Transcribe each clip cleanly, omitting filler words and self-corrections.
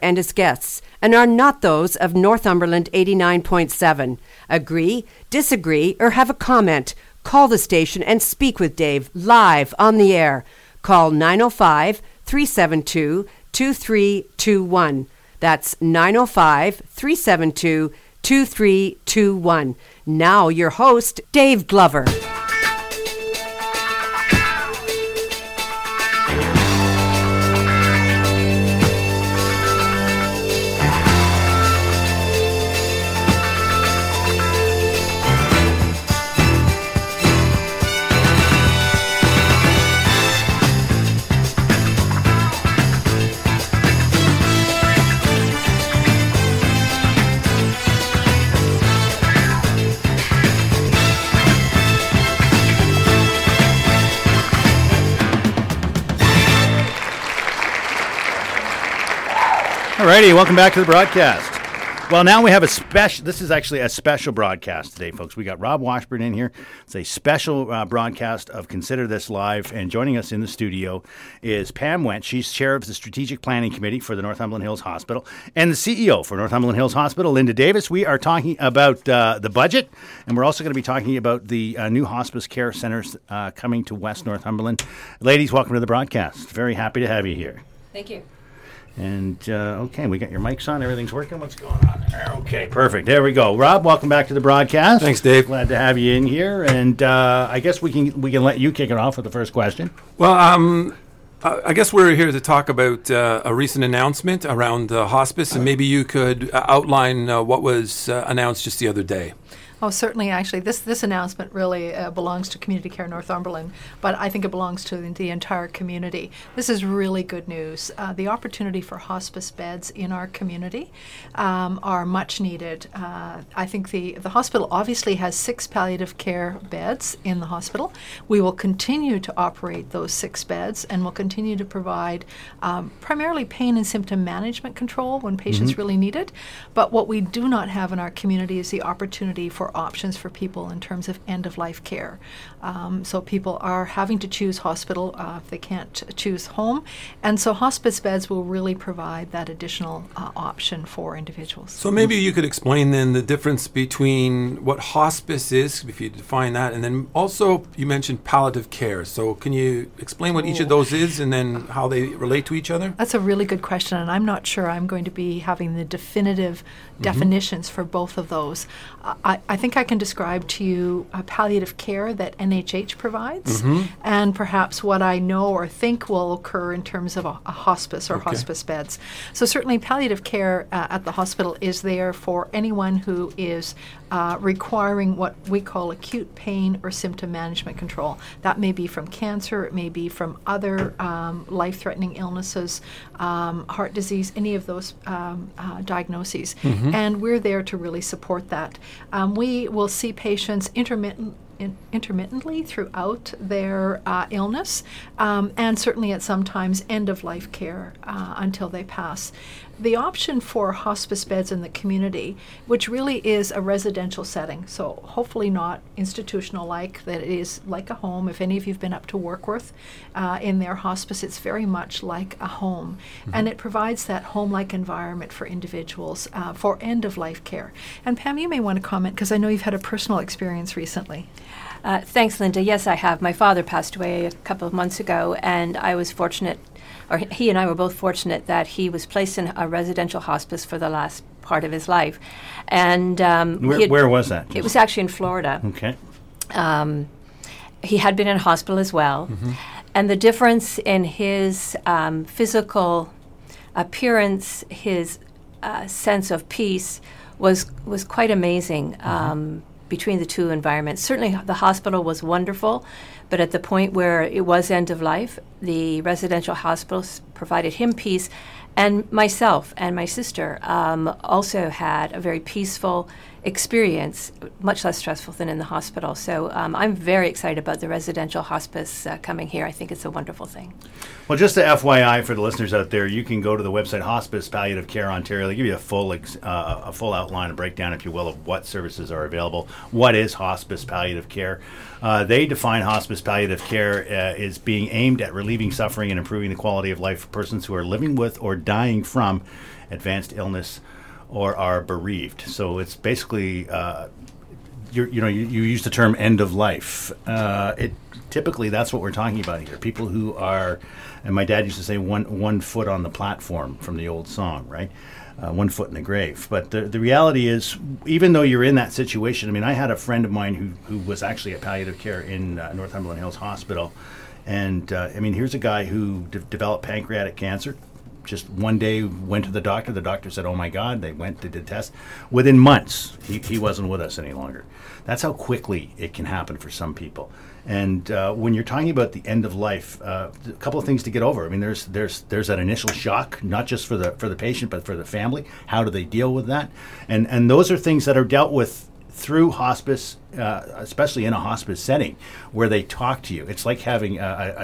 and its guests and are not those of Northumberland 89.7. Agree, disagree, or have a comment? Call the station and speak with Dave live on the air. Call 905-372-2321. That's 905-372-2321. Now your host, Dave Glover. Alrighty, welcome back to the broadcast. Well, now we have this is actually a special broadcast today, folks. We got Rob Washburn in here. It's a special broadcast of Consider This Live, and joining us in the studio is Pam Went. She's chair of the Strategic Planning Committee for the Northumberland Hills Hospital, and the CEO for Northumberland Hills Hospital, Linda Davis. We are talking about the budget, and we're also going to be talking about the new hospice care centers coming to West Northumberland. Ladies, welcome to the broadcast. Very happy to have you here. Thank you. And, okay, we got your mics on. Everything's working. What's going on there? Okay, perfect. There we go. Rob, welcome back to the broadcast. Thanks, Dave. Glad to have you in here. And I guess we can let you kick it off with the first question. Well, I guess we're here to talk about a recent announcement around hospice, and maybe you could outline what was announced just the other day. Oh, certainly. Actually, this announcement really belongs to Community Care Northumberland, but I think it belongs to the entire community. This is really good news. The opportunity for hospice beds in our community are much needed. I think the hospital obviously has 6 palliative care beds in the hospital. We will continue to operate those 6 beds, and will continue to provide primarily pain and symptom management control when patients really need it. But what we do not have in our community is the opportunity for options for people in terms of end-of-life care. So people are having to choose hospital if they can't choose home. And so hospice beds will really provide that additional option for individuals. So maybe you could explain then the difference between what hospice is, if you define that, and then also you mentioned palliative care. So can you explain what each of those is and then how they relate to each other? That's a really good question, and I'm not sure I'm going to be having the definitive definitions for both of those. I think I can describe to you palliative care that NHH provides, and perhaps what I know or think will occur in terms of a hospice or hospice beds. So certainly palliative care at the hospital is there for anyone who is requiring what we call acute pain or symptom management control. That may be from cancer, it may be from other life-threatening illnesses, heart disease, any of those diagnoses. And we're there to really support that. We will see patients intermittently throughout their illness, and certainly at sometimes end-of-life care until they pass. The option for hospice beds in the community, which really is a residential setting, so hopefully not institutional-like, that it is like a home. If any of you have been up to Warkworth in their hospice, it's very much like a home. And it provides that home-like environment for individuals for end-of-life care. And Pam, you may want to comment, because I know you've had a personal experience recently. Thanks, Linda. Yes, I have. My father passed away a couple of months ago, and I was fortunate, or he and I were both fortunate, that he was placed in a residential hospice for the last part of his life. And where was that? It was actually in Florida. Okay. He had been in hospital as well, and the difference in his physical appearance, his sense of peace, was quite amazing. Between the two environments. Certainly the hospital was wonderful, but at the point where it was end of life, the residential hospital provided him peace, and myself and my sister also had a very peaceful experience, much less stressful than in the hospital. So I'm very excited about the residential hospice coming here. I think it's a wonderful thing. Well, just a FYI for the listeners out there, you can go to the website Hospice Palliative Care Ontario. They give you a full outline, a breakdown, if you will, of what services are available. What is hospice palliative care? They define hospice palliative care as being aimed at relieving suffering and improving the quality of life for persons who are living with or dying from advanced illness or are bereaved. So it's basically, you use the term end of life. Typically, that's what we're talking about here. People who are, and my dad used to say, one foot on the platform from the old song, right? 1 foot in the grave. But the reality is, even though you're in that situation, I mean, I had a friend of mine who was actually at palliative care in Northumberland Hills Hospital. And, I mean, here's a guy who developed pancreatic cancer. Just one day went to the doctor. The doctor said, oh, my God. They went, they did tests. Within months, he wasn't with us any longer. That's how quickly it can happen for some people. And when you're talking about the end of life, a couple of things to get over. I mean, there's that initial shock, not just for the patient, but for the family. How do they deal with that? And those are things that are dealt with through hospice, especially in a hospice setting, where they talk to you. It's like having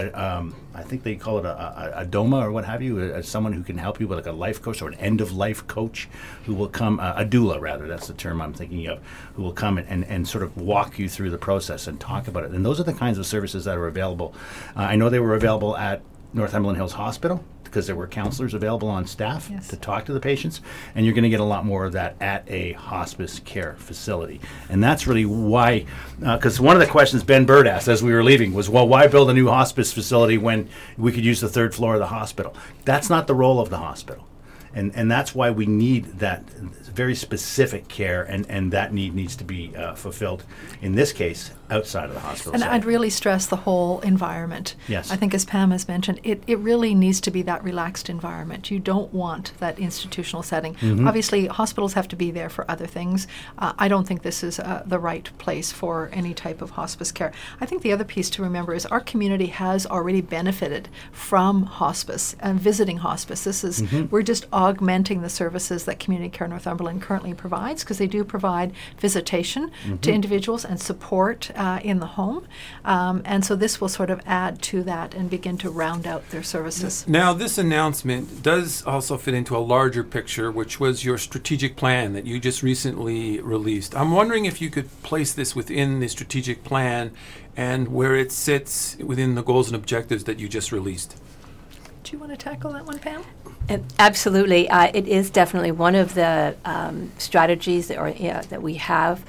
I think they call it a DOMA or what have you, someone who can help you with like a life coach or an end-of-life coach who will come, a doula rather, that's the term I'm thinking of, who will come and sort of walk you through the process and talk about it. And those are the kinds of services that are available. I know they were available at Northumberland Hills Hospital, because there were counselors available on staff to talk to the patients, and you're going to get a lot more of that at a hospice care facility. And that's really why, because one of the questions Ben Bird asked as we were leaving was, well, why build a new hospice facility when we could use the third floor of the hospital? That's not the role of the hospital. And that's why we need that very specific care, and that need needs to be fulfilled, in this case, outside of the hospital And setting. I'd really stress the whole environment. Yes. I think, as Pam has mentioned, it really needs to be that relaxed environment. You don't want that institutional setting. Mm-hmm. Obviously, hospitals have to be there for other things. I don't think this is the right place for any type of hospice care. I think the other piece to remember is our community has already benefited from hospice and visiting hospice. This is, we're just augmenting the services that Community Care Northumberland currently provides, because they do provide visitation to individuals and support in the home. And so this will sort of add to that and begin to round out their services. Now, this announcement does also fit into a larger picture, which was your strategic plan that you just recently released. I'm wondering if you could place this within the strategic plan and where it sits within the goals and objectives that you just released. Do you want to tackle that one, Pam? Absolutely. It is definitely one of the strategies that we have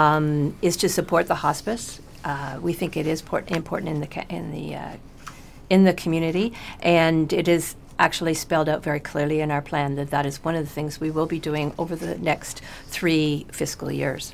is to support the hospice. We think it is important in the community, and it is actually spelled out very clearly in our plan that is one of the things we will be doing over the next 3 fiscal years.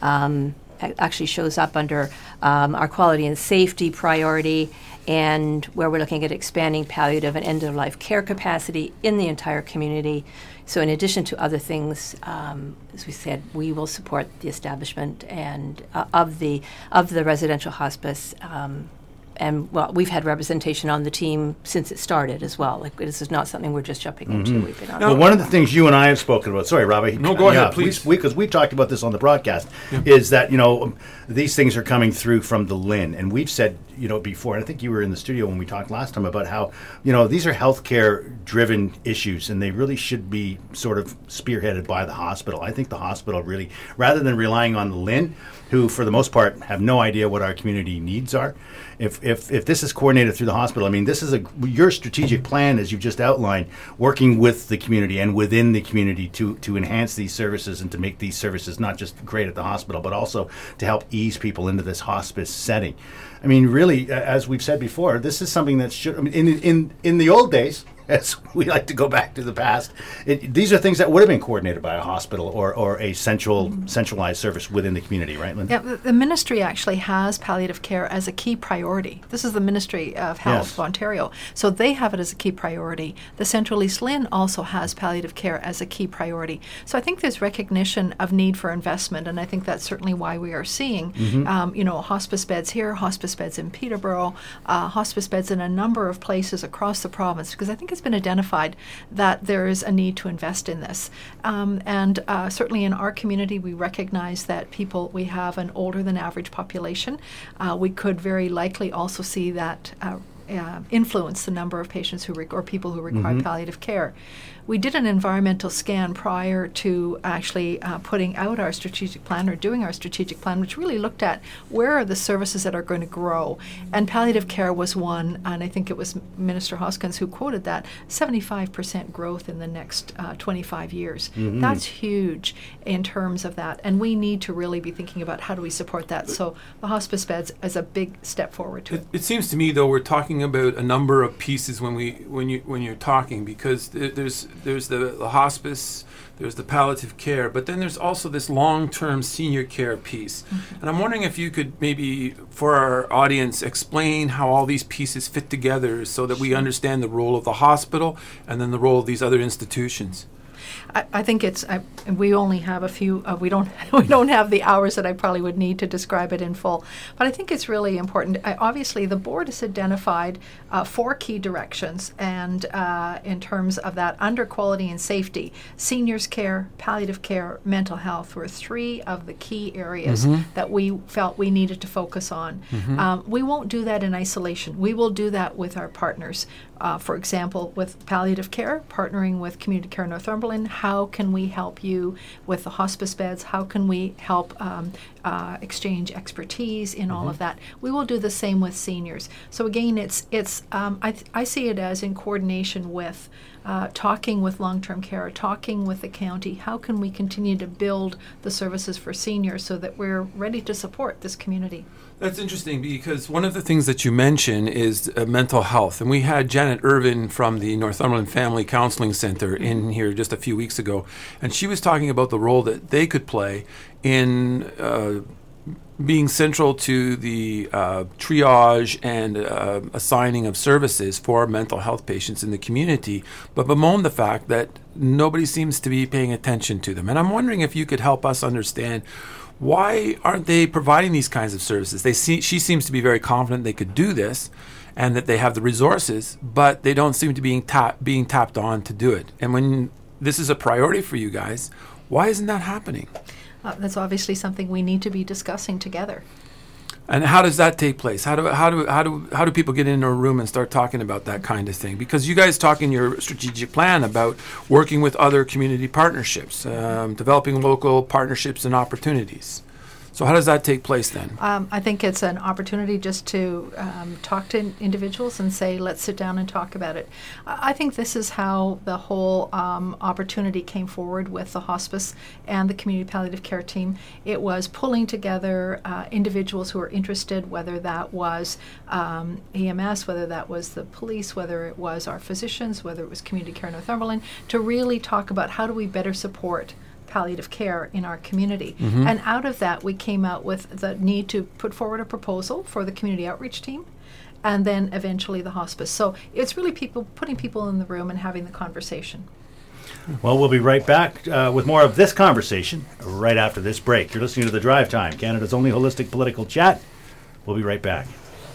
It actually shows up under our quality and safety priority, and where we're looking at expanding palliative and end-of-life care capacity in the entire community. So in addition to other things, as we said, we will support the establishment and of the residential hospice. And, well, we've had representation on the team since it started as well. Like, this is not something we're just jumping into. We've been on Well, one of the things you and I have spoken about, sorry, Robbie. No, go ahead, please. Because we talked about this on the broadcast, is that, these things are coming through from the LHIN. And we've said, before, and I think you were in the studio when we talked last time about how, these are healthcare-driven issues, and they really should be sort of spearheaded by the hospital. I think the hospital really, rather than relying on the LHIN, who, for the most part, have no idea what our community needs are, if this is coordinated through the hospital, I mean, this is your strategic plan, as you've just outlined, working with the community and within the community to enhance these services and to make these services not just great at the hospital, but also to help ease people into this hospice setting. I mean, really, as we've said before, this is something that should, I mean, in the old days, as we like to go back to the past, these are things that would have been coordinated by a hospital or a centralized service within the community, right, Linda? Yeah, the ministry actually has palliative care as a key priority. This is the Ministry of Health of Ontario. So they have it as a key priority. The Central East LHIN also has palliative care as a key priority. So I think there's recognition of need for investment, and I think that's certainly why we are seeing, hospice beds here, hospice beds in Peterborough, hospice beds in a number of places across the province, because I think it's been identified that there is a need to invest in this. And certainly in our community, we recognize that we have an older than average population. We could very likely also see that influence the number of patients or people who require palliative care. we did an environmental scan prior to actually putting out our strategic plan or doing our strategic plan, which really looked at where are the services that are going to grow. And palliative care was one, and I think it was Minister Hoskins who quoted that, 75% growth in the next 25 years. That's huge in terms of that. And we need to really be thinking about how do we support that. So the hospice beds is a big step forward to it. It seems to me, though, we're talking about a number of pieces when you're talking, because there's the hospice, there's the palliative care, but then there's also this long-term senior care piece. And I'm wondering if you could maybe, for our audience, explain how all these pieces fit together so that we understand the role of the hospital and then the role of these other institutions. I think it's. We only have a few. We don't have the hours that I probably would need to describe it in full. But I think it's really important. Obviously, the board has identified 4 key directions, and in terms of that, under quality and safety, seniors care, palliative care, mental health were 3 of the key areas that we felt we needed to focus on. We won't do that in isolation. We will do that with our partners. For example, with palliative care, partnering with Community Care Northumberland, how can we help you with the hospice beds? How can we help exchange expertise in all of that? We will do the same with seniors. So again, I see it as in coordination with talking with long-term care, talking with the county. How can we continue to build the services for seniors so that we're ready to support this community? That's interesting, because one of the things that you mention is mental health. And we had Janet Irvin from the Northumberland Family Counseling Center in here just a few weeks ago, and she was talking about the role that they could play in being central to the triage and assigning of services for mental health patients in the community, but bemoaned the fact that nobody seems to be paying attention to them. And I'm wondering if you could help us understand, why aren't they providing these kinds of services? She seems to be very confident they could do this and that they have the resources, but they don't seem to be being tapped on to do it. And when this is a priority for you guys, why isn't that happening? That's obviously something we need to be discussing together. And how does that take place? How do people get into a room and start talking about that kind of thing? Because you guys talk in your strategic plan about working with other community partnerships, developing local partnerships and opportunities. So how does that take place then? I think it's an opportunity just to talk to individuals and say, let's sit down and talk about it. I think this is how the whole opportunity came forward with the hospice and the community palliative care team. It was pulling together individuals who are interested, whether that was EMS, whether that was the police, whether it was our physicians, whether it was Community Care Northumberland, to really talk about how do we better support palliative care in our community. And out of that, we came out with the need to put forward a proposal for the community outreach team, and then eventually the hospice. So it's really putting people in the room and having the conversation. Well, we'll be right back with more of this conversation right after this break. You're listening to The Drive Time, Canada's only holistic political chat. We'll be right back.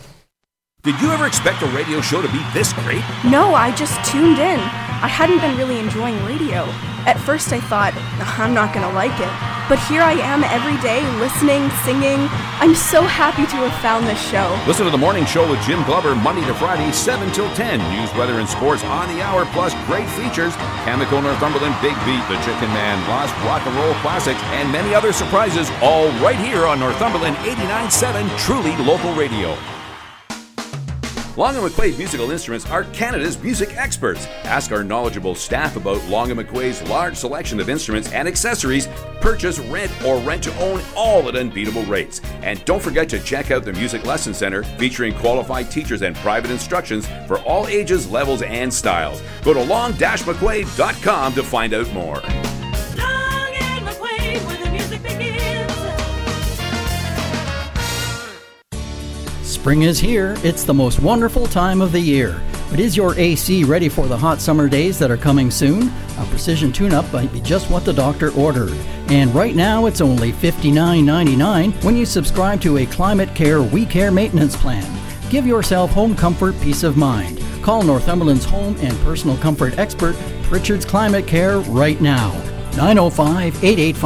Did you ever expect a radio show to be this great? No, I just tuned in. I hadn't been really enjoying radio. At first I thought, I'm not going to like it. But here I am every day, listening, singing. I'm so happy to have found this show. Listen to The Morning Show with Jim Glover, Monday to Friday, 7 till 10. News, weather, and sports on the hour, plus great features. Chemical Northumberland, Big Beat, The Chicken Man, Lost Rock and Roll Classics, and many other surprises, all right here on Northumberland 89.7, truly local radio. Long & McQuaid Musical Instruments are Canada's music experts. Ask our knowledgeable staff about Long & McQuaid's large selection of instruments and accessories. Purchase, rent, or rent-to-own, all at unbeatable rates. And don't forget to check out the Music Lesson Center, featuring qualified teachers and private instructions for all ages, levels, and styles. Go to long-mcquaid.com to find out more. Spring is here. It's the most wonderful time of the year. But is your AC ready for the hot summer days that are coming soon? A precision tune-up might be just what the doctor ordered. And right now it's only $59.99 when you subscribe to a Climate Care We Care maintenance plan. Give yourself home comfort peace of mind. Call Northumberland's home and personal comfort expert, Pritchard's Climate Care, right now.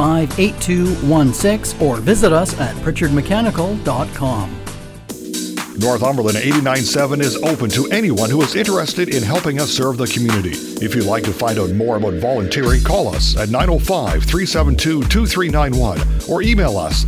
905-885-8216 or visit us at pritchardmechanical.com. Northumberland 89.7 is open to anyone who is interested in helping us serve the community. If you'd like to find out more about volunteering, call us at 905-372-2391 or email us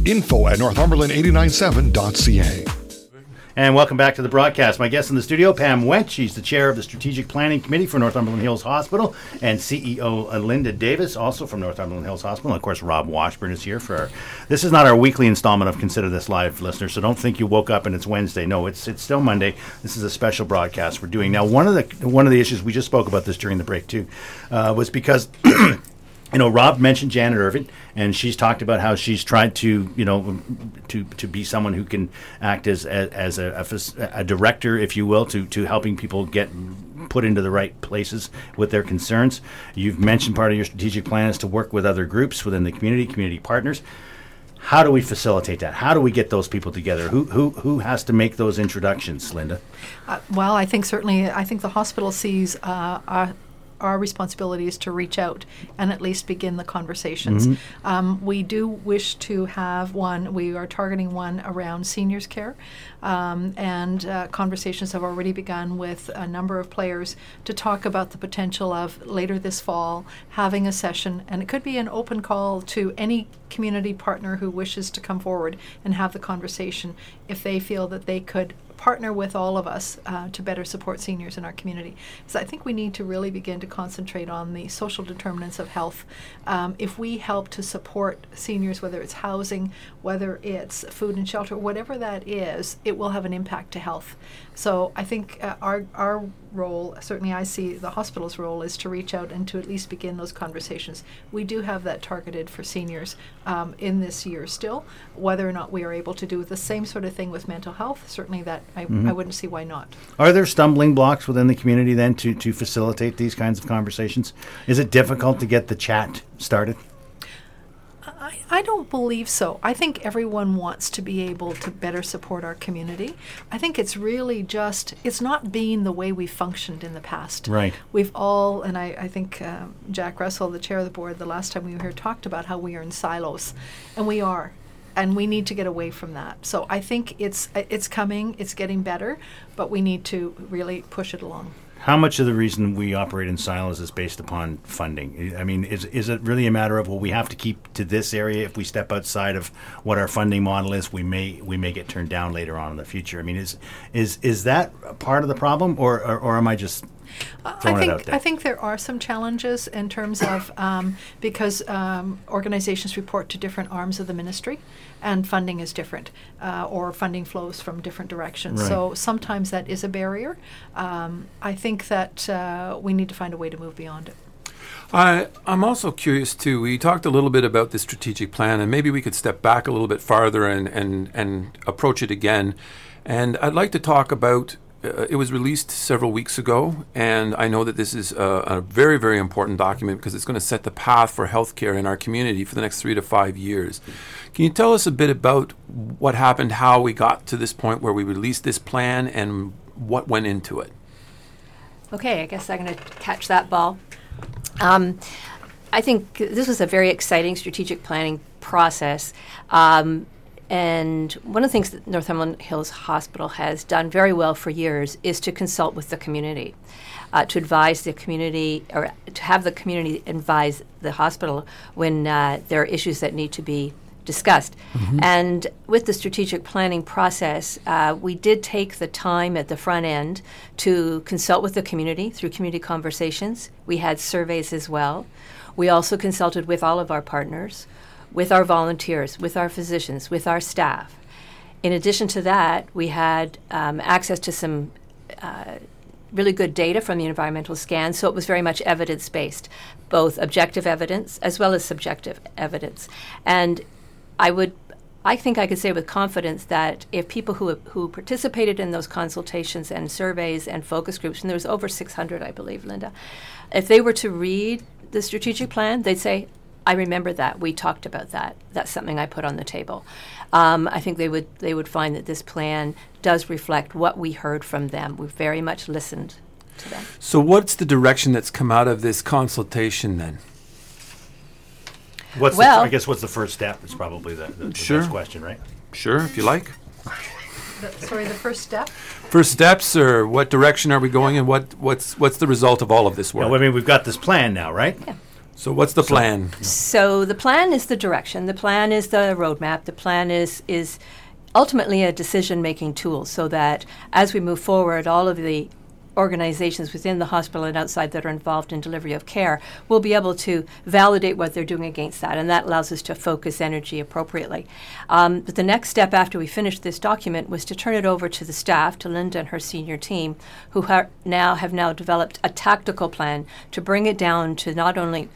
info@northumberland897.ca. And welcome back to the broadcast. My guest in the studio, Pam Wendt. She's the chair of the Strategic Planning Committee for Northumberland Hills Hospital, and CEO Linda Davis, also from Northumberland Hills Hospital. And of course, Rob Washburn is here for our... This is not our weekly installment of Consider This Live, listeners, so don't think you woke up and it's Wednesday. No, it's still Monday. This is a special broadcast we're doing. Now, one of the issues, we just spoke about this during the break too, was because... You know, Rob mentioned Janet Irvin, and she's talked about how she's tried to, to be someone who can act as a director, if you will, to helping people get put into the right places with their concerns. You've mentioned part of your strategic plan is to work with other groups within the community partners. How do we facilitate that? How do we get those people together? Who has to make those introductions, Linda? Well, I think the hospital sees our responsibility is to reach out and at least begin the conversations. Mm-hmm. We do wish to have one. We are targeting one around seniors care, and conversations have already begun with a number of players to talk about the potential of later this fall having a session, and it could be an open call to any community partner who wishes to come forward and have the conversation if they feel that they could partner with all of us to better support seniors in our community. So I think we need to really begin to concentrate on the social determinants of health. If we help to support seniors, whether it's housing, whether it's food and shelter, whatever that is, it will have an impact to health. So I think our role, certainly I see the hospital's role, is to reach out and to at least begin those conversations. We do have that targeted for seniors in this year still. Whether or not we are able to do the same sort of thing with mental health, certainly that I wouldn't see why not. Are there stumbling blocks within the community then to facilitate these kinds of conversations? Is it difficult to get the chat started? I don't believe so. I think everyone wants to be able to better support our community. I think it's really just, it's not being the way we functioned in the past. Right. We've all, and I think Jack Russell, the chair of the board, the last time we were here, talked about how we are in silos. And we are. And we need to get away from that. So I think it's coming, it's getting better, but we need to really push it along. How much of the reason we operate in silos is based upon funding? I mean, is it really a matter of, well, we have to keep to this area? If we step outside of what our funding model is, we may get turned down later on in the future. I mean, is that part of the problem, or am I just throwing it out there? I think there are some challenges in terms of because organizations report to different arms of the ministry, and funding is different, or funding flows from different directions. Right. So sometimes that is a barrier. I think that we need to find a way to move beyond it. I'm also curious too. We talked a little bit about the strategic plan, and maybe we could step back a little bit farther and approach it again. And I'd like to talk about. It was released several weeks ago, and I know that this is a very, very important document because it's going to set the path for healthcare in our community for the next 3 to 5 years. Can you tell us a bit about what happened, how we got to this point where we released this plan, and what went into it? Okay, I guess I'm going to catch that ball. I think this was a very exciting strategic planning process. And one of the things that Northumberland Hills Hospital has done very well for years is to consult with the community, to advise the community, or to have the community advise the hospital when there are issues that need to be discussed. Mm-hmm. And with the strategic planning process, we did take the time at the front end to consult with the community through community conversations. We had surveys as well. We also consulted with all of our partners, with our volunteers, with our physicians, with our staff. In addition to that, we had access to some really good data from the environmental scan, so it was very much evidence-based, both objective evidence as well as subjective evidence. And I think I could say with confidence that if people who participated in those consultations and surveys and focus groups, and there was over 600, I believe, Linda, if they were to read the strategic plan, they'd say, I remember that. We talked about that. That's something I put on the table. I think they would find that this plan does reflect what we heard from them. We very much listened to them. So what's the direction that's come out of this consultation then? I guess what's the first step is probably the Sure. best question, right? Sure, if you like. The first step? First steps, or what direction are we going, and what's the result of all of this work? I mean, we've got this plan now, right? Yeah. So what's the plan? So the plan is the direction. The plan is the roadmap. The plan is ultimately a decision-making tool, so that as we move forward, all of the organizations within the hospital and outside that are involved in delivery of care will be able to validate what they're doing against that, and that allows us to focus energy appropriately. But the next step after we finished this document was to turn it over to the staff, to Linda and her senior team, who have now developed a tactical plan to bring it down to not only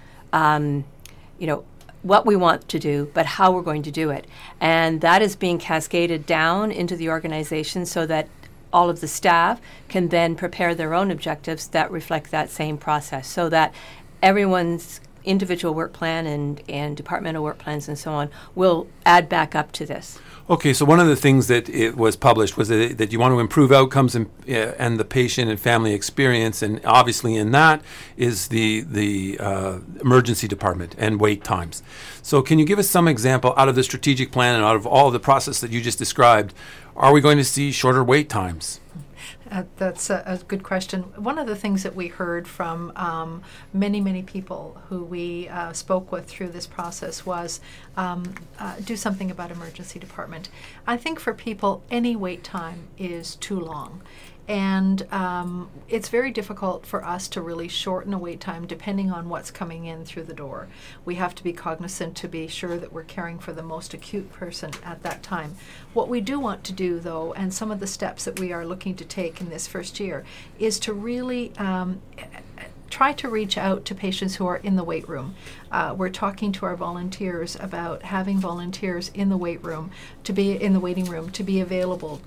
what we want to do, but how we're going to do it. And that is being cascaded down into the organization so that all of the staff can then prepare their own objectives that reflect that same process, so that everyone's individual work plan and departmental work plans and so on will add back up to this. Okay, so one of the things that it was published was that you want to improve outcomes and the patient and family experience, and obviously in that is the emergency department and wait times. So can you give us some example out of the strategic plan and out of all the process that you just described? Are we going to see shorter wait times? That's a good question. One of the things that we heard from many people who we spoke with through this process was do something about emergency department. I think for people, any wait time is too long. And it's very difficult for us to really shorten a wait time depending on what's coming in through the door. We have to be cognizant to be sure that we're caring for the most acute person at that time. What we do want to do, though, and some of the steps that we are looking to take in this first year, is to really try to reach out to patients who are in the wait room. We're talking to our volunteers about having volunteers in the waiting room to be available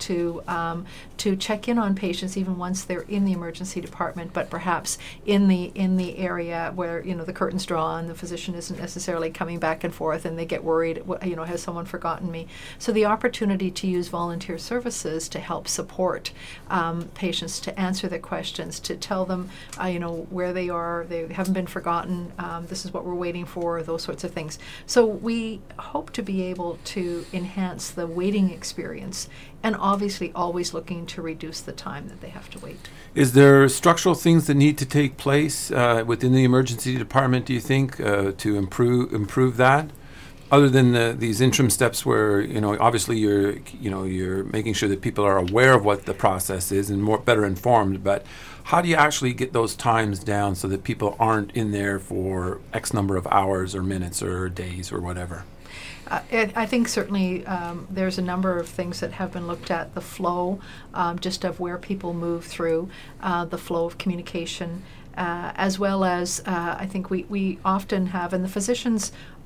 to check in on patients even once they're in the emergency department, but perhaps in the area where the curtain's drawn, the physician isn't necessarily coming back and forth, and they get worried. Has someone forgotten me? So the opportunity to use volunteer services to help support patients, to answer their questions, to tell them where they are, they haven't been forgotten, this is what we're waiting for, those sorts of things. So we hope to be able to enhance the waiting experience, and obviously always looking to reduce the time that they have to wait. Is there structural things that need to take place within the emergency department, do you think, to improve that? Other than these interim steps where, obviously you're making sure that people are aware of what the process is and better informed, but how do you actually get those times down so that people aren't in there for X number of hours or minutes or days or whatever? I think certainly there's a number of things that have been looked at. The flow, just of where people move through, the flow of communication, as well as I think we often have, and the physicians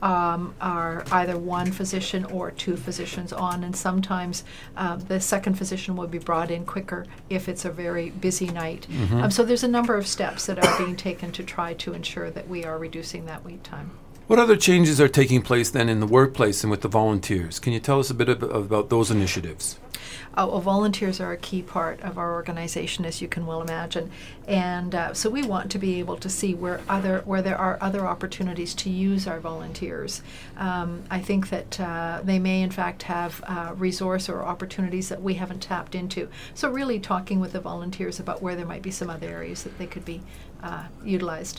are either one physician or two physicians on, and sometimes the second physician will be brought in quicker if it's a very busy night. Mm-hmm. So there's a number of steps that are being taken to try to ensure that we are reducing that wait time. What other changes are taking place then in the workplace and with the volunteers? Can you tell us a bit about those initiatives? Volunteers are a key part of our organization, as you can well imagine, and so we want to be able to see where there are other opportunities to use our volunteers. I think that they may in fact have resource or opportunities that we haven't tapped into. So really talking with the volunteers about where there might be some other areas that they could be utilized.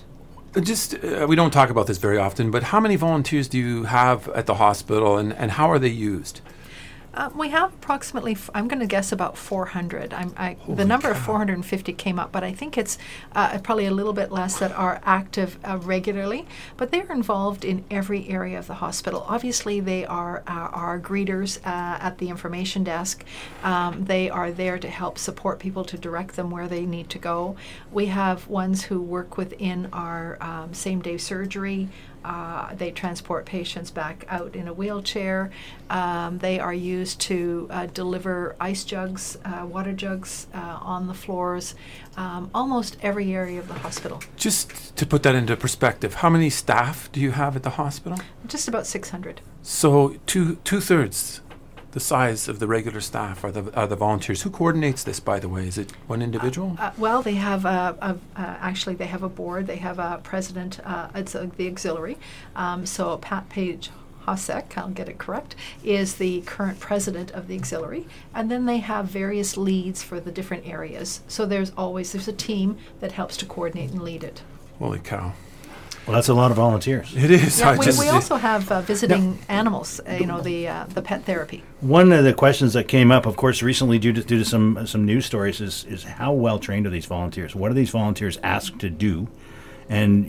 We don't talk about this very often, but how many volunteers do you have at the hospital, and how are they used? We have approximately, I'm going to guess about 400. The number of 450 came up, but I think it's probably a little bit less that are active regularly. But they're involved in every area of the hospital. Obviously, they are our greeters at the information desk. They are there to help support people, to direct them where they need to go. We have ones who work within our same-day surgery. They transport patients back out in a wheelchair. They are used to deliver ice jugs, water jugs on the floors, almost every area of the hospital. Just to put that into perspective, how many staff do you have at the hospital? Just about 600. So two-thirds the size of the regular staff are the volunteers. Who coordinates this, by the way? Is it one individual? Well, they have actually they have a board. They have a president. It's the auxiliary. So Pat Page Hasek, I'll get it correct, is the current president of the auxiliary, and then they have various leads for the different areas. So there's a team that helps to coordinate and lead it. Holy cow. Well, that's a lot of volunteers. It is. Yeah, we also have visiting animals, the pet therapy. One of the questions that came up, of course, recently due to some news stories is how well trained are these volunteers? What are these volunteers asked to do? And,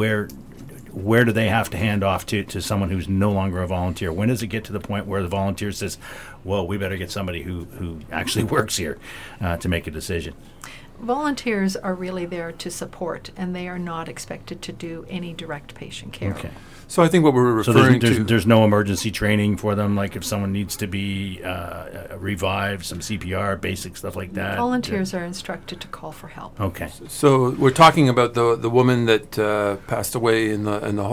where do they have to hand off to someone who's no longer a volunteer? When does it get to the point where the volunteer says, well, we better get somebody who actually works here to make a decision? Volunteers are really there to support, and they are not expected to do any direct patient care. Okay. So I think what we're referring to... There's no emergency training for them, like if someone needs to be revived, some CPR, basic stuff like that? Volunteers are instructed to call for help. Okay. So we're talking about the woman that passed away in the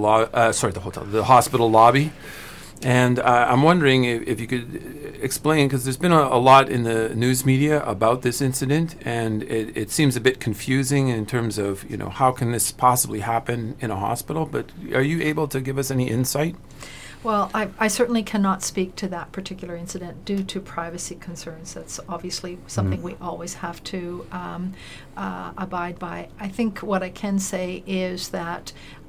hospital lobby. And I'm wondering if you could explain, because there's been a lot in the news media about this incident, and it seems a bit confusing in terms of, how can this possibly happen in a hospital? But are you able to give us any insight? Well, I certainly cannot speak to that particular incident due to privacy concerns. That's obviously something we always have to abide by. I think what I can say is that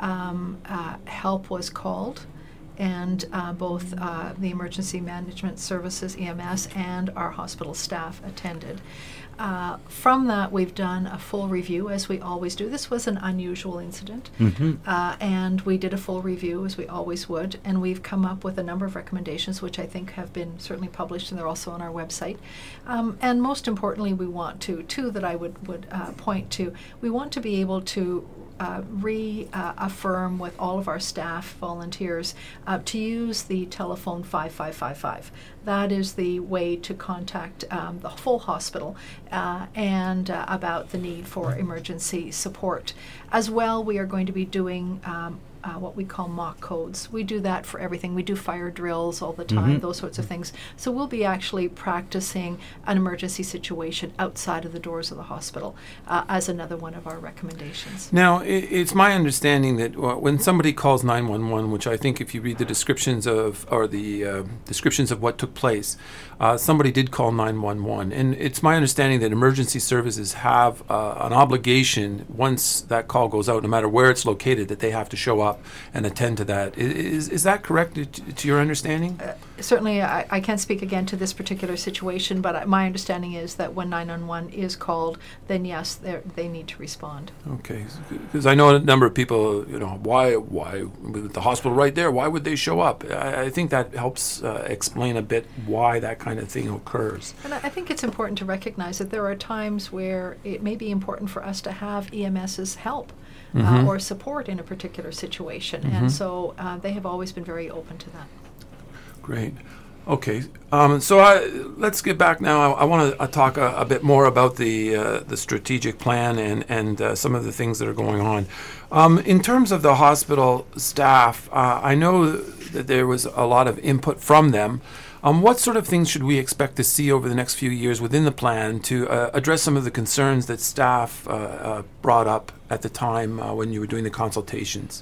help was called, and both the emergency management services, EMS, and our hospital staff attended. From that, we've done a full review, as we always do. This was an unusual incident, and we did a full review, as we always would, and we've come up with a number of recommendations, which I think have been certainly published, and they're also on our website. And most importantly, we want two that I would point to. We want to be able to reaffirm with all of our staff, volunteers, to use the telephone 5555. That is the way to contact the full hospital and about the need for emergency support. As well, we are going to be doing what we call mock codes. We do that for everything. We do fire drills all the time, those sorts of things. So we'll be actually practicing an emergency situation outside of the doors of the hospital as another one of our recommendations. Now, it's my understanding that when somebody calls 911, which I think if you read the descriptions of what took place, somebody did call 911. And it's my understanding that emergency services have an obligation, once that call goes out, no matter where it's located, that they have to show up and attend to that. Is that correct to your understanding? Certainly, I can't speak again to this particular situation, but my understanding is that when 911 is called, then yes, they need to respond. Okay, because I know a number of people, why with the hospital right there, why would they show up? I think that helps explain a bit why that kind of thing occurs. And I think it's important to recognize that there are times where it may be important for us to have EMS's help or support in a particular situation. And so they have always been very open to that. Great. Okay. So let's get back now. I want to talk a bit more about the strategic plan and some of the things that are going on. In terms of the hospital staff, I know that there was a lot of input from them. What sort of things should we expect to see over the next few years within the plan to address some of the concerns that staff brought up at the time when you were doing the consultations?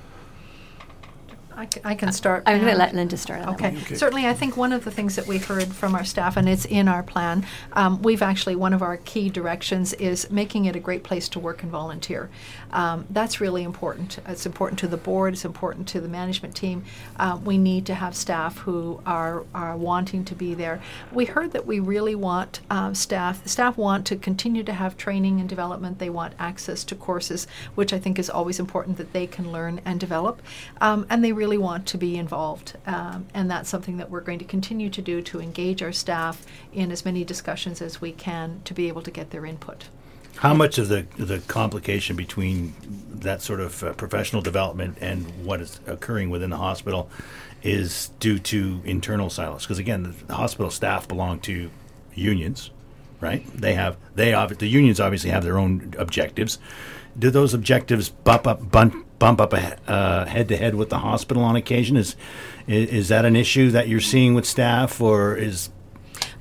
I can start. I'm going to let Linda start on that Okay. one. Certainly, I think one of the things that we heard from our staff, and it's in our plan, we've actually, one of our key directions is making it a great place to work and volunteer. That's really important. It's important to the board. It's important to the management team. We need to have staff who are wanting to be there. We heard that we really want staff want to continue to have training and development. They want access to courses, which I think is always important that they can learn and develop. And they really want to be involved. And that's something that we're going to continue to do, to engage our staff in as many discussions as we can to be able to get their input. How much of the complication between that sort of professional development and what is occurring within the hospital is due to internal silos? Because again, the hospital staff belong to unions, right? The unions obviously have their own objectives. Do those objectives bump up head to head with the hospital on occasion? Is that an issue that you're seeing with staff, or is?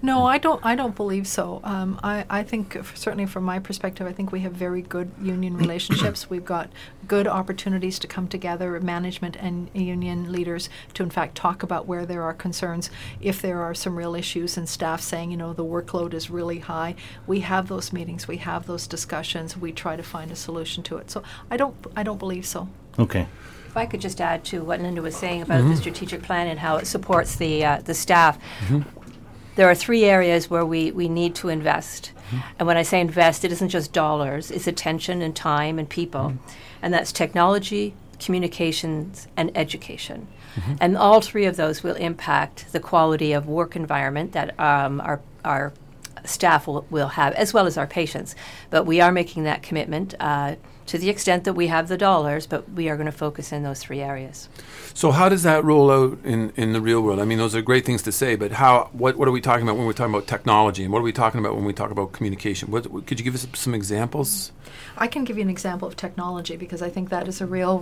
No, I don't believe so. I think, certainly from my perspective, I think we have very good union relationships. We've got good opportunities to come together, management and union leaders, to in fact talk about where there are concerns. If there are some real issues and staff saying, the workload is really high, we have those meetings, we have those discussions, we try to find a solution to it. So I don't believe so. Okay. If I could just add to what Linda was saying about the strategic plan and how it supports the staff. There are 3 areas where we need to invest. And when I say invest, it isn't just dollars, it's attention and time and people. And that's technology, communications, and education. And all 3 of those will impact the quality of work environment that our staff will have, as well as our patients. But we are making that commitment to the extent that we have the dollars, but we are going to focus in those 3 areas. So how does that roll out in the real world? I mean, those are great things to say, but what are we talking about when we're talking about technology, and what are we talking about when we talk about communication? Could you give us some examples? I can give you an example of technology, because I think that is a real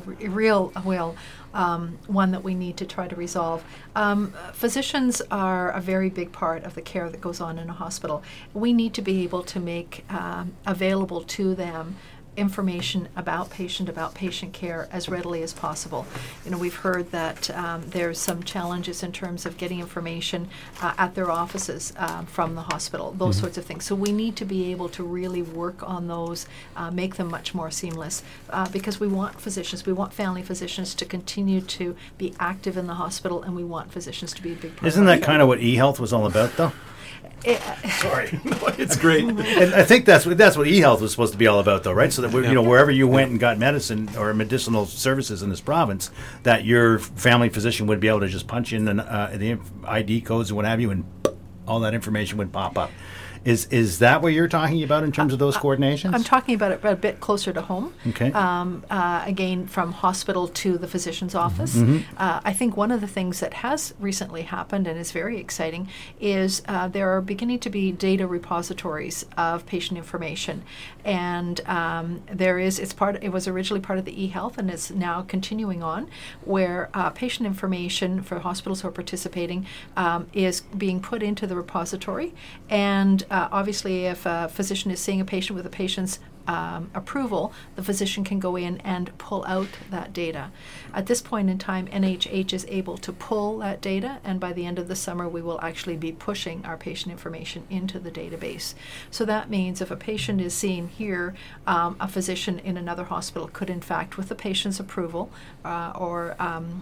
one that we need to try to resolve. Physicians are a very big part of the care that goes on in a hospital. We need to be able to make available to them information about patient care as readily as possible. We've heard that there's some challenges in terms of getting information at their offices from the hospital, those sorts of things. So we need to be able to really work on those, make them much more seamless, because we want family physicians to continue to be active in the hospital, and we want physicians to be a big part. Isn't that kind of what eHealth was all about, though? Sorry, it's great. And I think that's what eHealth was supposed to be all about, though, right? So that wherever you went and got medicine or medicinal services in this province, that your family physician would be able to just punch in the ID codes and what have you, and all that information would pop up. Is that what you're talking about in terms of those coordinations? I'm talking about it a bit closer to home. Okay. Again, from hospital to the physician's office. I think one of the things that has recently happened and is very exciting is there are beginning to be data repositories of patient information, and it was originally part of the eHealth and is now continuing on, where patient information for hospitals who are participating is being put into the repository, and obviously, if a physician is seeing a patient with a patient's approval, the physician can go in and pull out that data. At this point in time, NHH is able to pull that data, and by the end of the summer, we will actually be pushing our patient information into the database. So that means if a patient is seen here, a physician in another hospital could, in fact, with the patient's approval or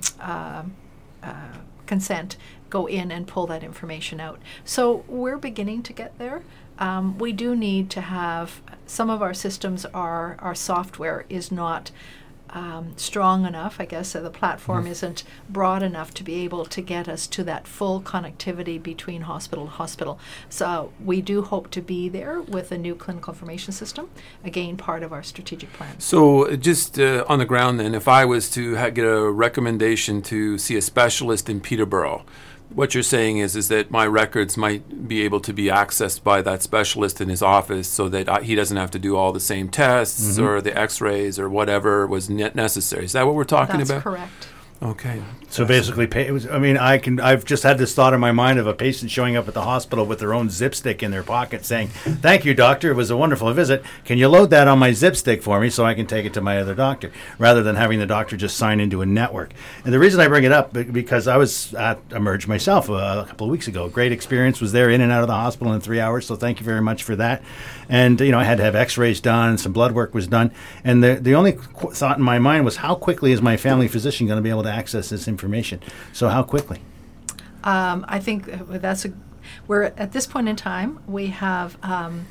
consent, go in and pull that information out. So we're beginning to get there. We do need to have some of our systems, our software is not strong enough, I guess, the platform isn't broad enough to be able to get us to that full connectivity between hospital to hospital. So we do hope to be there with a new clinical information system, again, part of our strategic plan. So just on the ground then, if I was to get a recommendation to see a specialist in Peterborough, what you're saying is that my records might be able to be accessed by that specialist in his office, so that he doesn't have to do all the same tests or the x-rays or whatever was necessary. Is that what we're talking about? That's correct. Okay. So basically, I've just had this thought in my mind of a patient showing up at the hospital with their own zip stick in their pocket saying, "Thank you, doctor. It was a wonderful visit. Can you load that on my zip stick for me so I can take it to my other doctor?" Rather than having the doctor just sign into a network. And the reason I bring it up, because I was at Emerge myself a couple of weeks ago. Great experience. Was there in and out of the hospital in 3 hours. So thank you very much for that. And, I had to have x-rays done. Some blood work was done. And the only thought in my mind was, how quickly is my family physician going to be able to access this information? So how quickly? I think we're at this point in time, we have an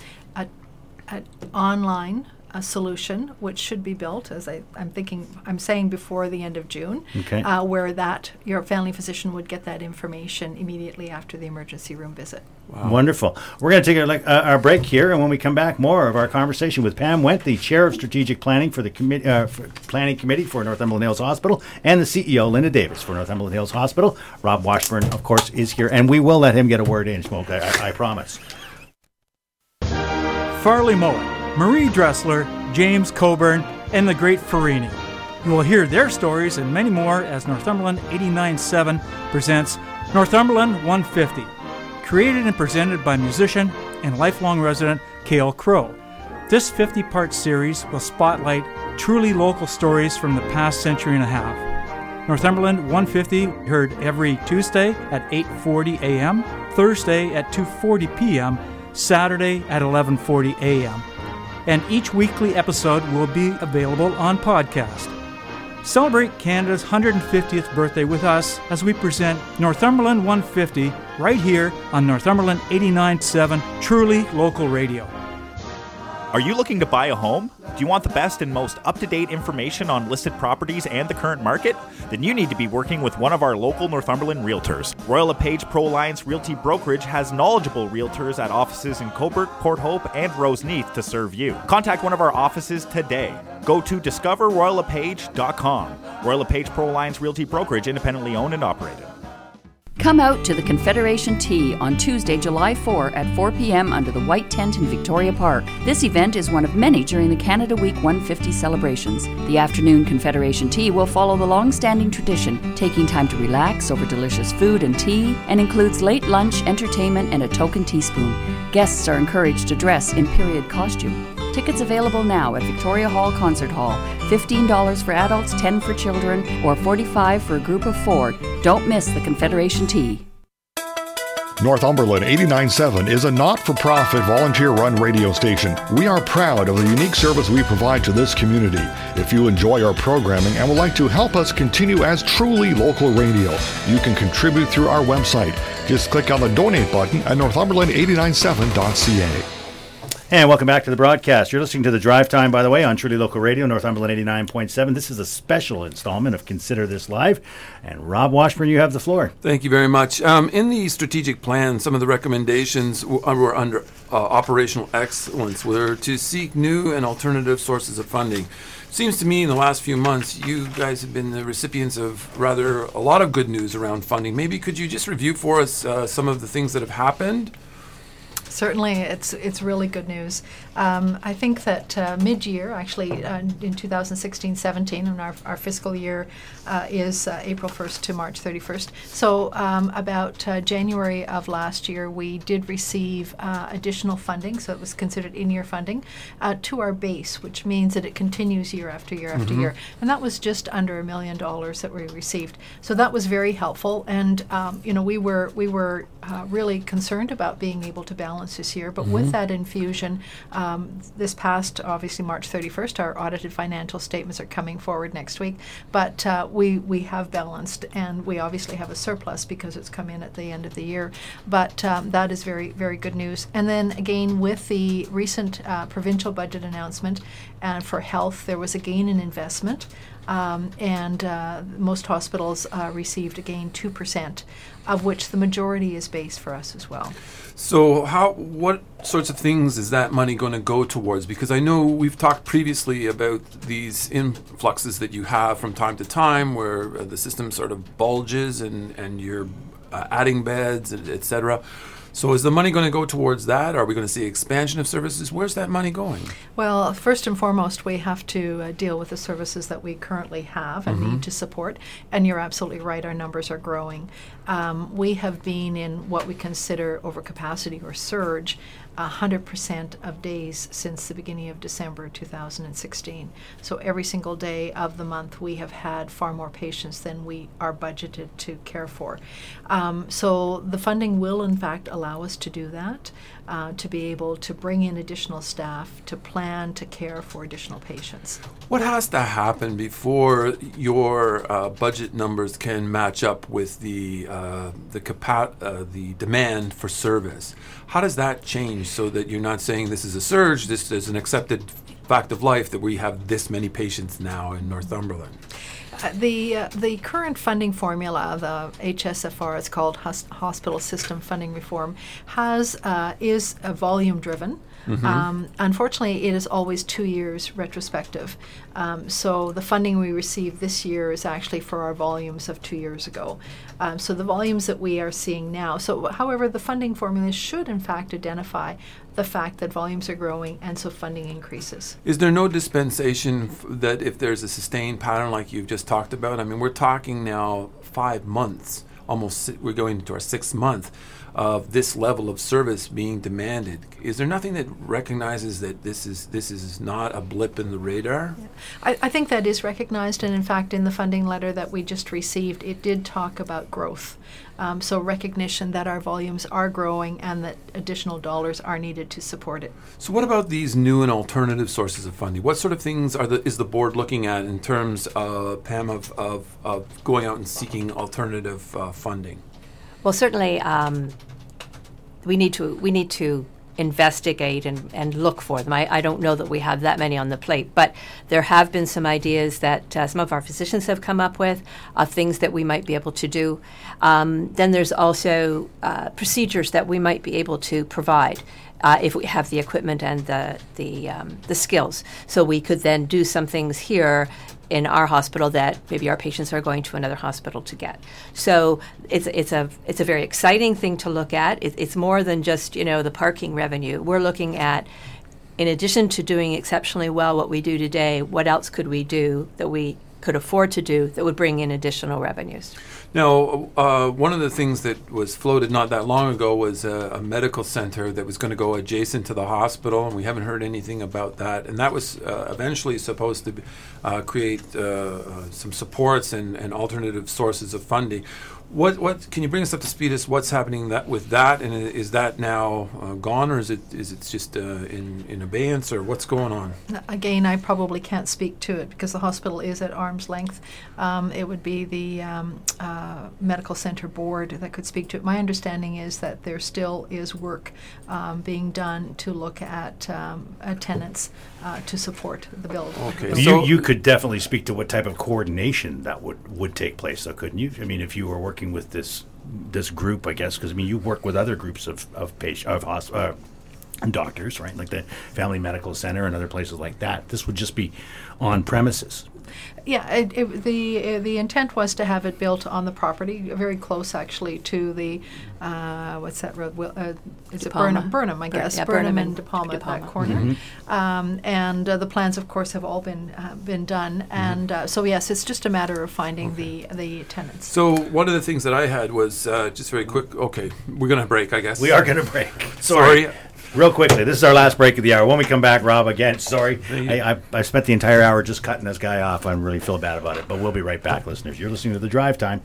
online solution which should be built, as I'm saying before the end of June, where that your family physician would get that information immediately after the emergency room visit. Wow. Wonderful. We're going to take our break here, and when we come back, more of our conversation with Pam Went, the Chair of Strategic Planning for the Planning Committee for Northumberland Hills Hospital, and the CEO, Linda Davis, for Northumberland Hills Hospital. Rob Washburn, of course, is here, and we will let him get a word in, Smoke, I promise. Farley Mowat, Marie Dressler, James Coburn, and the great Farini. You will hear their stories and many more as Northumberland 89.7 presents Northumberland 150. created and presented by musician and lifelong resident Cale Crowe. This 50-part series will spotlight truly local stories from the past century and a half. Northumberland 150 heard every Tuesday at 8:40 a.m., Thursday at 2:40 p.m., Saturday at 11:40 a.m. And each weekly episode will be available on podcast. Celebrate Canada's 150th birthday with us as we present Northumberland 150 right here on Northumberland 89.7 Truly Local Radio. Are you looking to buy a home? Do you want the best and most up-to-date information on listed properties and the current market? Then you need to be working with one of our local Northumberland realtors. Royal LePage Pro Alliance Realty Brokerage has knowledgeable realtors at offices in Cobourg, Port Hope, and Roseneath to serve you. Contact one of our offices today. Go to discoverroyallepage.com. Royal LePage Pro Alliance Realty Brokerage, independently owned and operated. Come out to the Confederation Tea on Tuesday, July 4 at 4 p.m. under the White Tent in Victoria Park. This event is one of many during the Canada Week 150 celebrations. The afternoon Confederation Tea will follow the long-standing tradition, taking time to relax over delicious food and tea, and includes late lunch, entertainment, and a token teaspoon. Guests are encouraged to dress in period costume. Tickets available now at Victoria Hall Concert Hall. $15 for adults, $10 for children, or $45 for a group of 4. Don't miss the Confederation Tea. Northumberland 89.7 is a not-for-profit, volunteer-run radio station. We are proud of the unique service we provide to this community. If you enjoy our programming and would like to help us continue as truly local radio, you can contribute through our website. Just click on the donate button at northumberland897.ca. And welcome back to the broadcast. You're listening to The Drive Time, by the way, on Truly Local Radio, Northumberland 89.7. This is a special installment of Consider This Live. And Rob Washburn, you have the floor. Thank you very much. In the strategic plan, some of the recommendations were under operational excellence, were to seek new and alternative sources of funding. Seems to me in the last few months, you guys have been the recipients of rather a lot of good news around funding. Maybe could you just review for us some of the things that have happened? Certainly, it's really good news. I think that mid-year, actually, in 2016-17, and our fiscal year is April 1st to March 31st. So about January of last year, we did receive additional funding, so it was considered in-year funding, to our base, which means that it continues year after year after year. And that was just under $1 million that we received. So that was very helpful. And, we were really concerned about being able to balance this year. But with that infusion, this past, obviously, March 31st, our audited financial statements are coming forward next week. But we have balanced, and we obviously have a surplus because it's come in at the end of the year. But that is very, very good news. And then, again, with the recent provincial budget announcement for health, there was a gain in investment. And most hospitals received, again, 2%, of which the majority is base for us as well. So what sorts of things is that money going to go towards? Because I know we've talked previously about these influxes that you have from time to time where the system sort of bulges and you're adding beds, et cetera. So is the money going to go towards that? Are we going to see expansion of services? Where's that money going? Well, first and foremost, we have to deal with the services that we currently have and need to support. And you're absolutely right, our numbers are growing. We have been in what we consider overcapacity or surge 100% of days since the beginning of December 2016. So every single day of the month we have had far more patients than we are budgeted to care for. So the funding will in fact allow us to do that, to be able to bring in additional staff, to plan to care for additional patients. What has to happen before your budget numbers can match up with the demand for service? How does that change so that you're not saying this is a surge, this is an accepted fact of life that we have this many patients now in Northumberland? The current funding formula, the HSFR, it's called Hospital System Funding Reform, is volume driven. Unfortunately, it is always 2 years retrospective. So the funding we receive this year is actually for our volumes of 2 years ago. So the volumes that we are seeing now. So, however, the funding formula should in fact identify the fact that volumes are growing and so funding increases. Is there no dispensation that if there's a sustained pattern like you've just talked about? I mean, we're talking now 5 months we're going into our 6th month of this level of service being demanded. Is there nothing that recognizes that this is not a blip in the radar? Yeah. I think that is recognized, and in fact, in the funding letter that we just received, it did talk about growth. So recognition that our volumes are growing and that additional dollars are needed to support it. So what about these new and alternative sources of funding? What sort of things is the board looking at in terms, Pam, of going out and seeking alternative funding? Well, certainly we need to investigate and look for them. I don't know that we have that many on the plate, but there have been some ideas that some of our physicians have come up with of things that we might be able to do. Then there's also procedures that we might be able to provide if we have the equipment and the skills. So we could then do some things here in our hospital that maybe our patients are going to another hospital to get. So it's a very exciting thing to look at. It's more than just the parking revenue. We're looking at, in addition to doing exceptionally well what we do today, what else could we do that we could afford to do that would bring in additional revenues? Now, one of the things that was floated not that long ago was a medical center that was going to go adjacent to the hospital, and we haven't heard anything about that. And that was eventually supposed to create some supports and alternative sources of funding. What can you bring us up to speed as what's happening with that, and is that now gone, or is it just in abeyance, or what's going on? Again, I probably can't speak to it because the hospital is at arm's length. It would be the medical center board that could speak to it. My understanding is that there still is work being done to look at tenants to support the build. Okay, so you could definitely speak to what type of coordination that would take place, though, couldn't you? I mean, if you were working with this group, I guess, because you work with other groups of doctors, right? Like the Family Medical Center and other places like that. This would just be on premises. Yeah, the intent was to have it built on the property, very close actually to the what's that road? Is it Burnham? I guess Burnham and De Palma at that corner. Mm-hmm. And the plans, of course, have all been done. Mm-hmm. And so yes, it's just a matter of finding the tenants. So one of the things that I had was just very quick. Okay, we're going to break, I guess. We are going to break. Sorry. Real quickly, this is our last break of the hour. When we come back, Rob, again, sorry, I spent the entire hour just cutting this guy off. I really feel bad about it, but we'll be right back, listeners. You're listening to The Drive Time.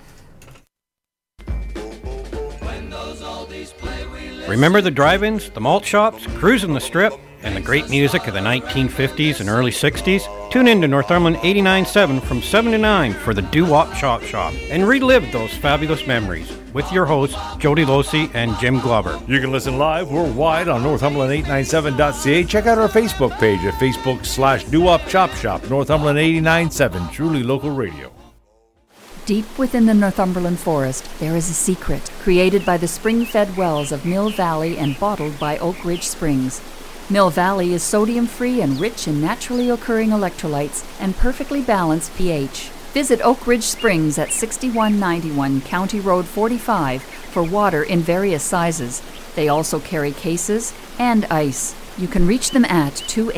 Remember the drive-ins, the malt shops, cruising the strip, and the great music of the 1950s and early 60s? Tune in to Northumberland 89.7 from 7 to 9 for the Doo-Wop Chop Shop and relive those fabulous memories with your hosts, Jody Losey and Jim Glover. You can listen live worldwide on Northumberland897.ca. Check out our Facebook page at Facebook/Doo-Wop Chop Shop. Northumberland 89.7, truly local radio. Deep within the Northumberland forest, there is a secret created by the spring-fed wells of Mill Valley and bottled by Oak Ridge Springs. Mill Valley is sodium-free and rich in naturally occurring electrolytes and perfectly balanced pH. Visit Oak Ridge Springs at 6191 County Road 45 for water in various sizes. They also carry cases and ice. You can reach them at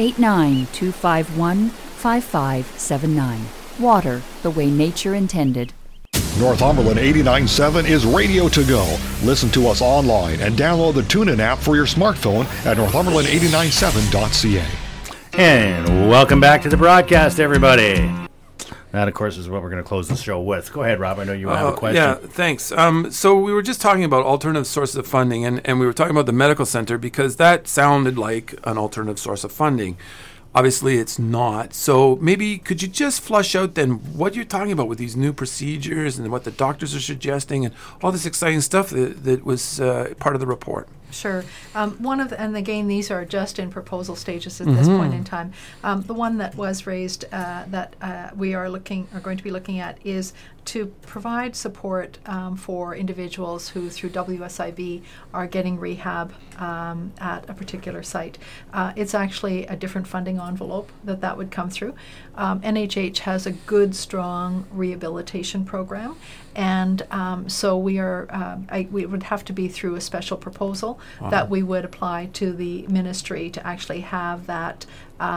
289-251-5579. Water the way nature intended. Northumberland 89.7 is radio to go. Listen to us online and download the TuneIn app for your smartphone at northumberland897.ca. And welcome back to the broadcast, everybody. That, of course, is what we're going to close the show with. Go ahead, Rob. I know you have a question. Yeah, thanks. So we were just talking about alternative sources of funding, and we were talking about the medical center because that sounded like an alternative source of funding. Obviously, it's not. So maybe could you just flush out then what you're talking about with these new procedures and what the doctors are suggesting and all this exciting stuff that was part of the report? Sure. And again, these are just in proposal stages at this point in time. The one that was raised that we are going to be looking at is to provide support for individuals who, through WSIB, are getting rehab at a particular site. It's actually a different funding envelope that would come through. NHH has a good, strong rehabilitation program, and so we would have to be through a special proposal. fall that we would apply to the ministry to actually have that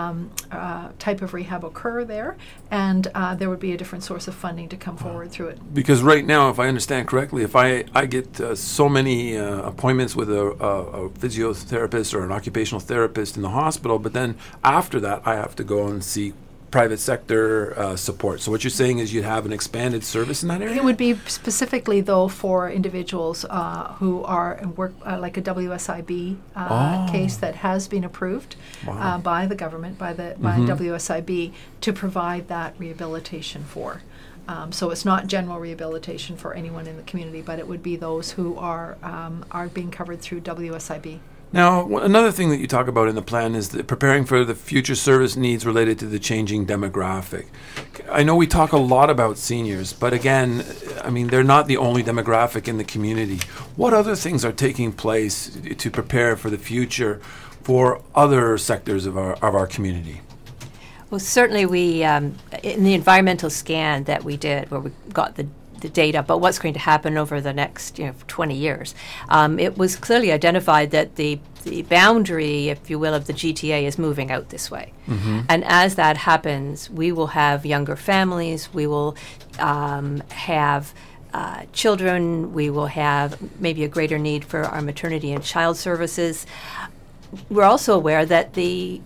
type of rehab occur there, and there would be a different source of funding to come forward through it. Because right now, if I understand correctly, if I get so many appointments with a physiotherapist or an occupational therapist in the hospital, but then after that I have to go and see private sector support. So what you're saying is you'd have an expanded service in that area? It would be specifically, though, for individuals who are work like a WSIB case that has been approved by the government, by WSIB, to provide that rehabilitation for. So it's not general rehabilitation for anyone in the community, but it would be those who are being covered through WSIB. Now, another thing that you talk about in the plan is preparing for the future service needs related to the changing demographic. I know we talk a lot about seniors, but again, I mean, they're not the only demographic in the community. What other things are taking place to prepare for the future for other sectors of our community? Well, certainly we, in the environmental scan that we did, where we got the data about what's going to happen over the next 20 years. It was clearly identified that the boundary, if you will, of the GTA is moving out this way. Mm-hmm. And as that happens, we will have younger families, we will have children, we will have maybe a greater need for our maternity and child services. We're also aware that there's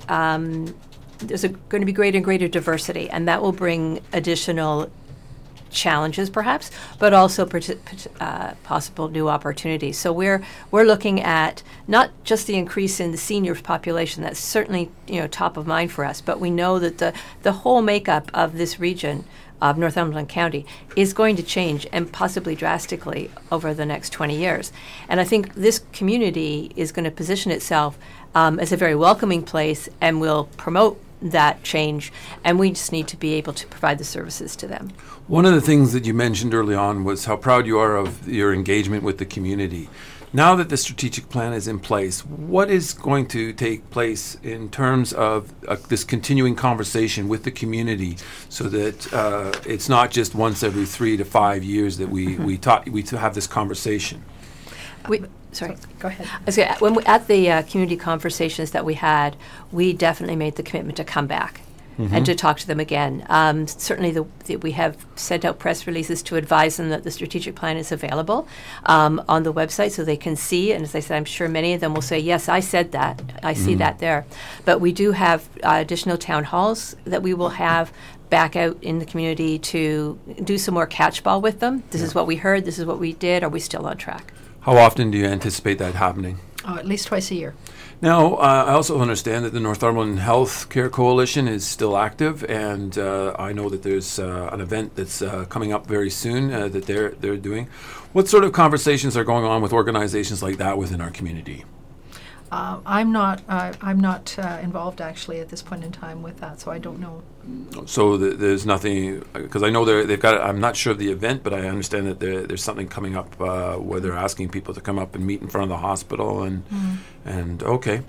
going to be greater and greater diversity, and that will bring additional challenges perhaps, but also possible new opportunities. So we're looking at not just the increase in the seniors population, that's certainly top of mind for us, but we know that the whole makeup of this region of Northumberland County is going to change, and possibly drastically, over the next 20 years. And I think this community is going to position itself as a very welcoming place, and will promote that change, and we just need to be able to provide the services to them. One of the things that you mentioned early on was how proud you are of your engagement with the community. Now that the strategic plan is in place, what is going to take place in terms of this continuing conversation with the community, so that it's not just once every 3 to 5 years that we have this conversation? Sorry, go ahead. At the community conversations that we had, we definitely made the commitment to come back and to talk to them again. Certainly, we have sent out press releases to advise them that the strategic plan is available on the website, so they can see. And as I said, I'm sure many of them will say, "Yes, I said that. I see that there." But we do have additional town halls that we will have back out in the community to do some more catchball with them. This is what we heard. This is what we did. Are we still on track? How often do you anticipate that happening? At least twice a year. Now, I also understand that the Northumberland Health Care Coalition is still active, and I know that there's an event that's coming up very soon that they're doing. What sort of conversations are going on with organizations like that within our community? I'm not involved actually at this point in time with that, so I don't know. So there's nothing, because I know they've got. I'm not sure of the event, but I understand that there's something coming up where they're asking people to come up and meet in front of the hospital, and okay.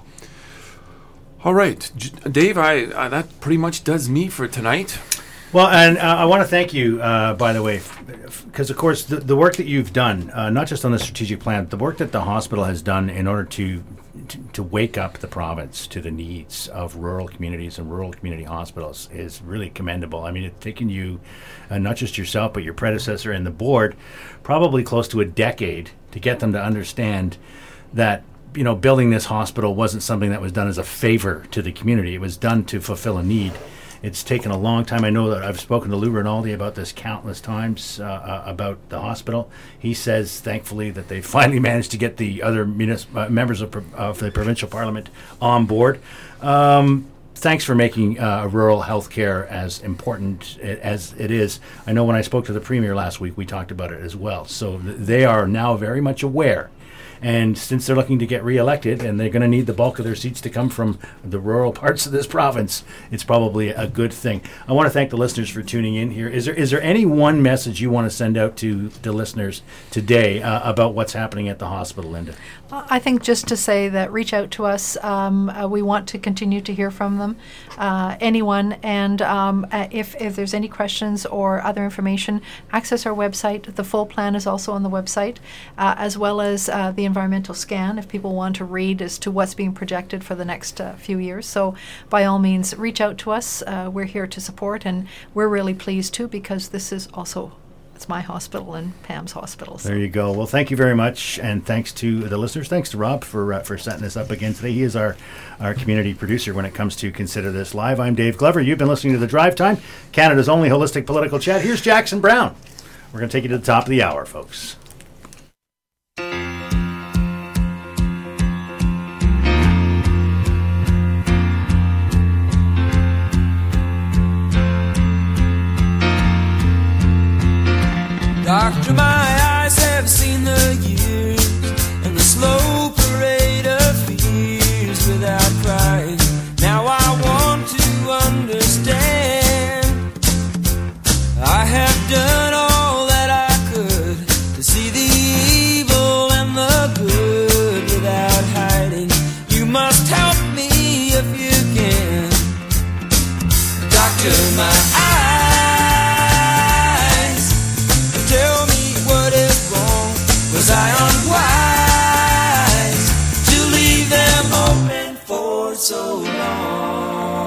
All right, Dave. That pretty much does me for tonight. Well, and I want to thank you, by the way, because, of course, the work that you've done, not just on the strategic plan, the work that the hospital has done in order to wake up the province to the needs of rural communities and rural community hospitals is really commendable. I mean, it's taken you, not just yourself, but your predecessor and the board, probably close to a decade to get them to understand that, building this hospital wasn't something that was done as a favor to the community. It was done to fulfill a need. It's taken a long time. I know that I've spoken to Lou Rinaldi about this countless times, about the hospital. He says, thankfully, that they finally managed to get the other members of the provincial parliament on board. Thanks for making rural health care as important as it is. I know when I spoke to the Premier last week, we talked about it as well. So they are now very much aware. And since they're looking to get reelected and they're going to need the bulk of their seats to come from the rural parts of this province, it's probably a good thing. I want to thank the listeners for tuning in here. Is there any one message you want to send out to the listeners today about what's happening at the hospital, Linda? I think just to say that reach out to us. We want to continue to hear from them, anyone. And if there's any questions or other information, access our website. The full plan is also on the website, as well as the environmental scan if people want to read as to what's being projected for the next few years. So by all means, reach out to us. We're here to support, and we're really pleased too, because this is also, it's my hospital and Pam's hospital. So. There you go. Well, thank you very much, and thanks to the listeners. Thanks to Rob for setting this up again today. He is our community producer when it comes to Consider This Live. I'm Dave Glover. You've been listening to The Drive Time, Canada's only holistic political chat. Here's Jackson Brown. We're going to take you to the top of the hour, folks. Doctor, my eyes have seen the years and the slow parade of fears without crying. Now I want to understand. I have done all that I could to see the evil and the good without hiding. You must help me if you can. Doctor, my eyes, tell me what is wrong. Was I unwise to leave them open for so long?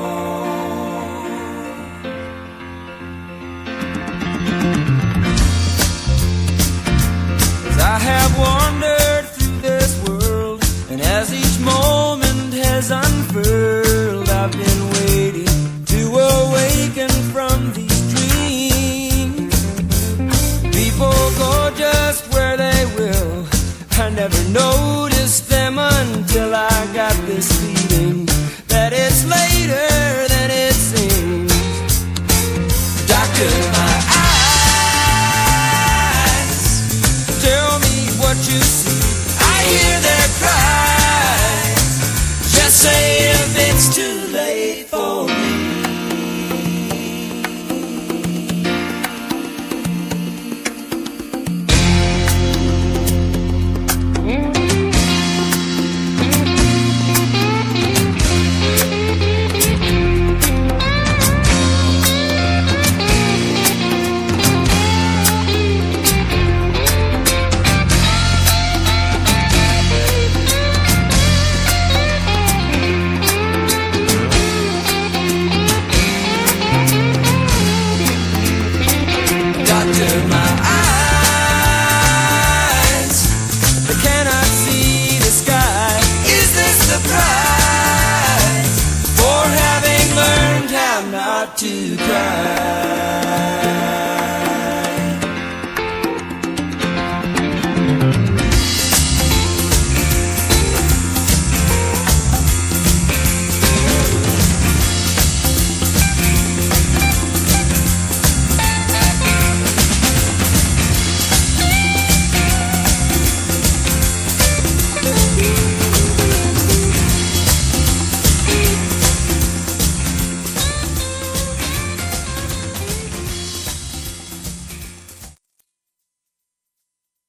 'Cause I have wandered through this world, and as each moment has unfurled, I've been waiting to awaken from these dreams. People go just where they will. I never noticed them until I got this feeling that it's later than it seems. Doctor, my eyes, tell me what you see. I hear their cries. Just say if it's too late for me. To cry.